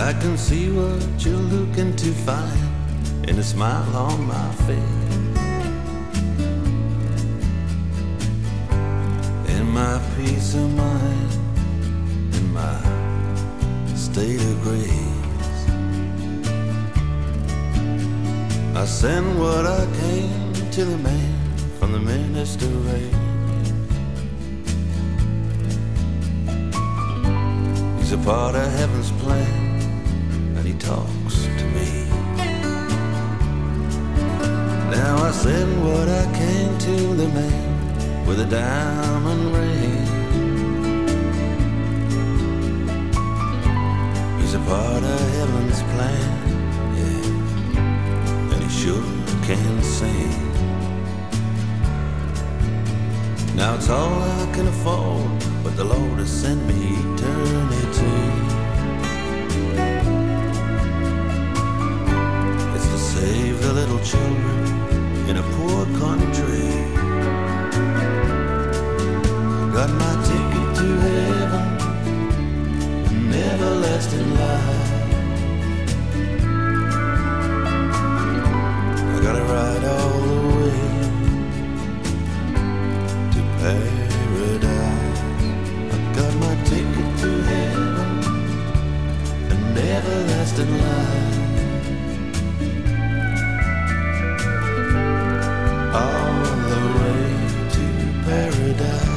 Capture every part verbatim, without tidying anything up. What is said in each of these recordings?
I can see what you're looking to find in a smile on my face, in my peace of mind, in my state of grace. I send what I came to the man from the minister race. He's a part of heaven's plan, and he talks to me. Now I send what I came to the man with a diamond ring. He's a part of heaven's plan, yeah, and he sure can sing. Now it's all I can afford, but the Lord has sent me eternity. It's to save the little children in a poor country. Got my ticket to heaven, an everlasting life. I gotta ride all the way to paradise. I got my ticket to heaven, an everlasting life. All the way to paradise.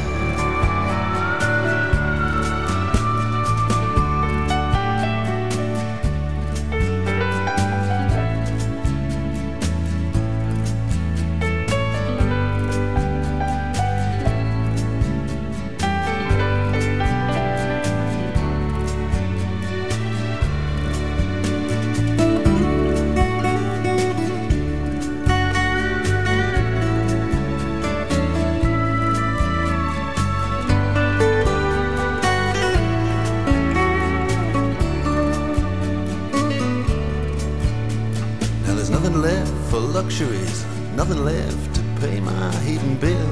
Nothing left for luxuries, nothing left to pay my heating bill.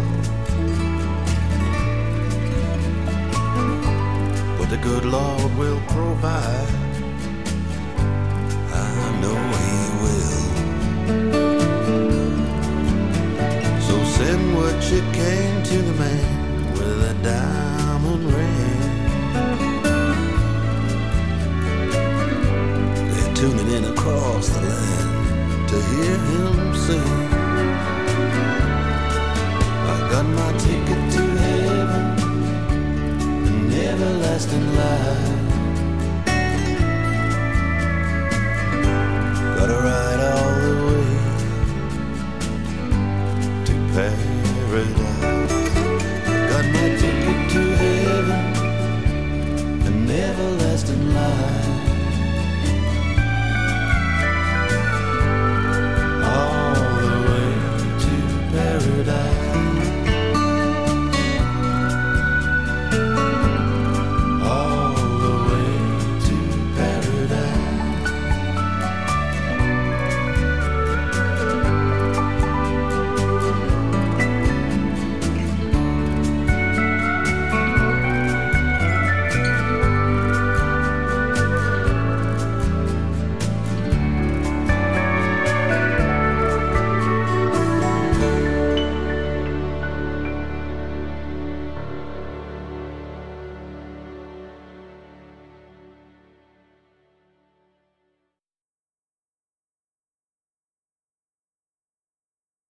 But the good Lord will provide, I know He will. So send what you came to the man with a diamond ring. They're tuning in across the land to hear him sing. I got my ticket to heaven, an everlasting life.